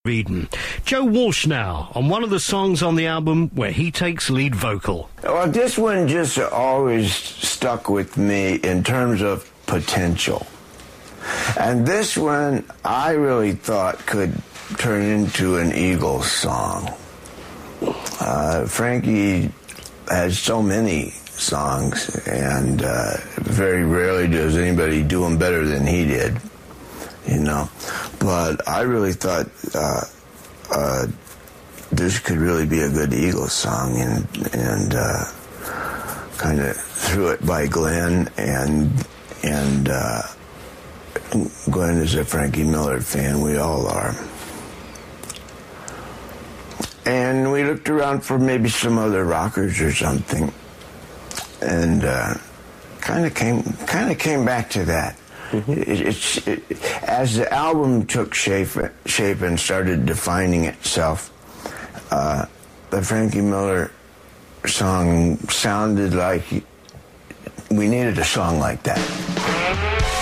Eden. Joe Walsh now on one of the songs on the album where he takes lead vocal. Well, this one just always stuck with me in terms of potential. And this one I really thought could turn into an Eagles song. Frankie has so many songs, and very rarely does anybody do them better than he did. You know, but I really thought this could really be a good Eagles song, and kind of threw it by Glenn, and Glenn is a Frankie Miller fan. We all are. And we looked around for maybe some other rockers or something, and kind of came back to that. Mm-hmm. As the album took shape and started defining itself, the Frankie Miller song sounded like we needed a song like that.